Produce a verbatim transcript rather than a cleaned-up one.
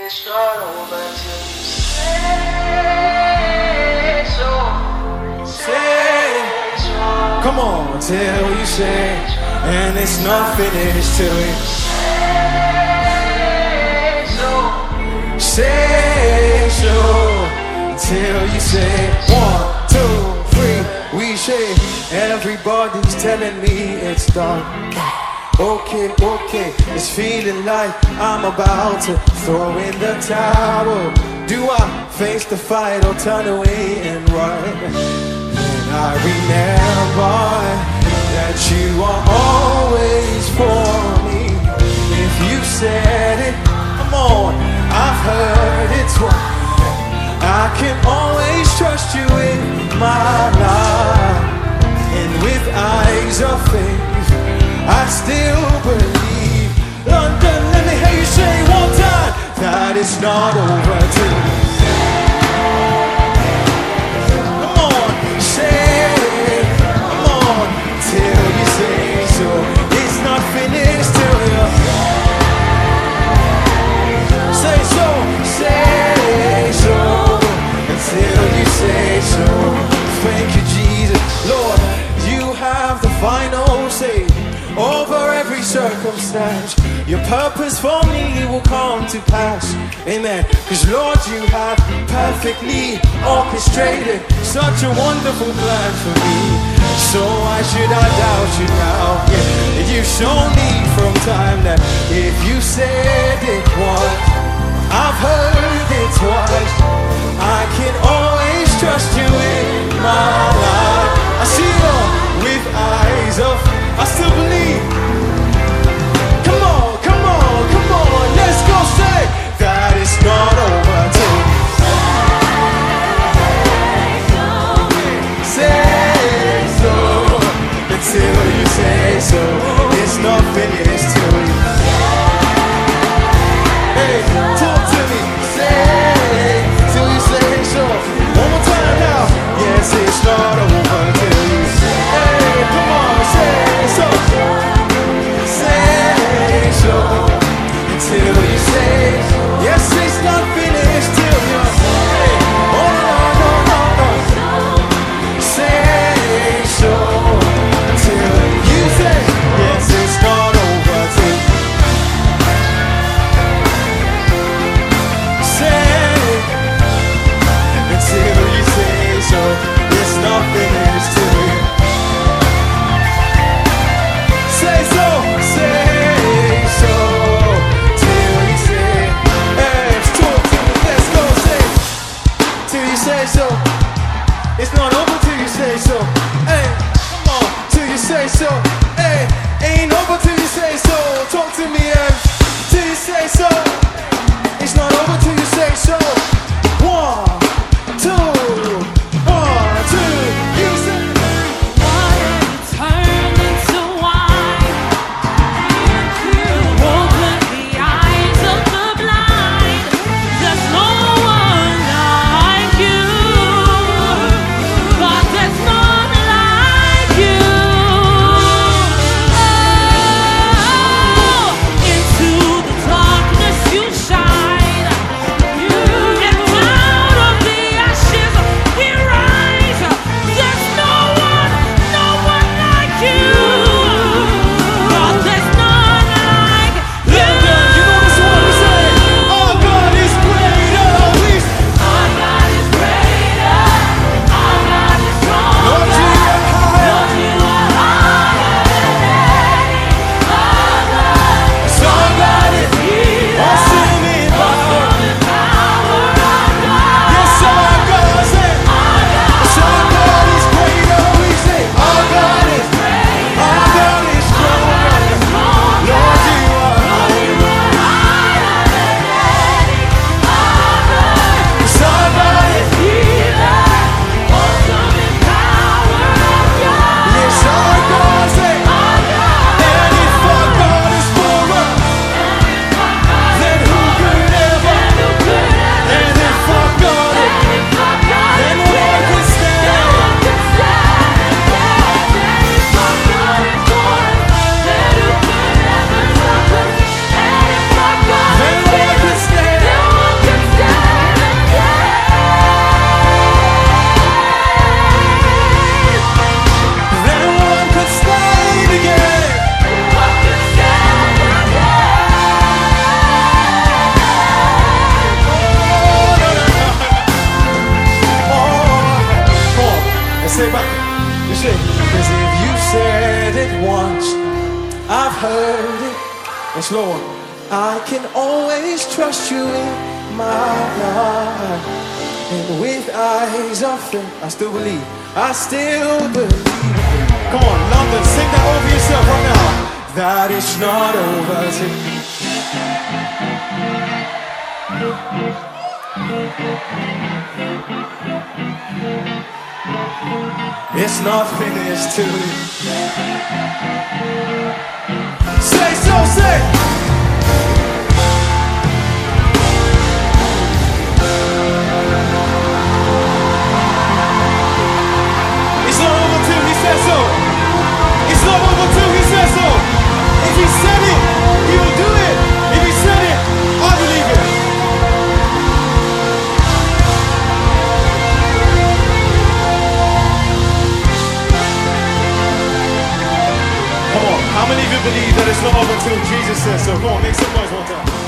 it's not over till you say so. Say so. Come on, till you say, and it's not finished till you say so. Say so. Till you say one, two, three, we say. Everybody's telling me it's done. Okay, okay, it's feeling like I'm about to throw in the towel. Do I face the fight or turn away and run? And I remember that you are always for me. If you said it, come on, I've heard it twice. I can always trust you in my life. And with eyes of faith, I still believe. London, let me hear you say one time that it's not over till. Come on, say it. Come on, till you say so. It's not finished till you say so. Say so until you say so. Thank you, Jesus. Lord, you have the final say over every circumstance. Your purpose for me will come to pass. Amen. Cause Lord, you have perfectly orchestrated such a wonderful plan for me. So why should I doubt you now? Yeah. You've shown me from time that if you said it once, I've heard it twice. I can always trust you in my life. I see you with eyes of, I still believe. Come on, come on, come on, let's go say that it's not over till say so. Until you say so. It's not finished till you hey, talk to me, say till you say so. One more time now. Yes, it's not over till you say hey, come on, say Yes, Lord. I can always trust you in my life. And with eyes of faith, I still believe. I still believe. Come on, London, sing that over yourself right now. That it's not over till it's not finished till it. Say so, say. It's not over till he says so. It's not over till he says so. If he said it, he will do it. If he said it, I believe it. Come on, how many of you believe that it's not over until Jesus says so? Come on, make some noise one time.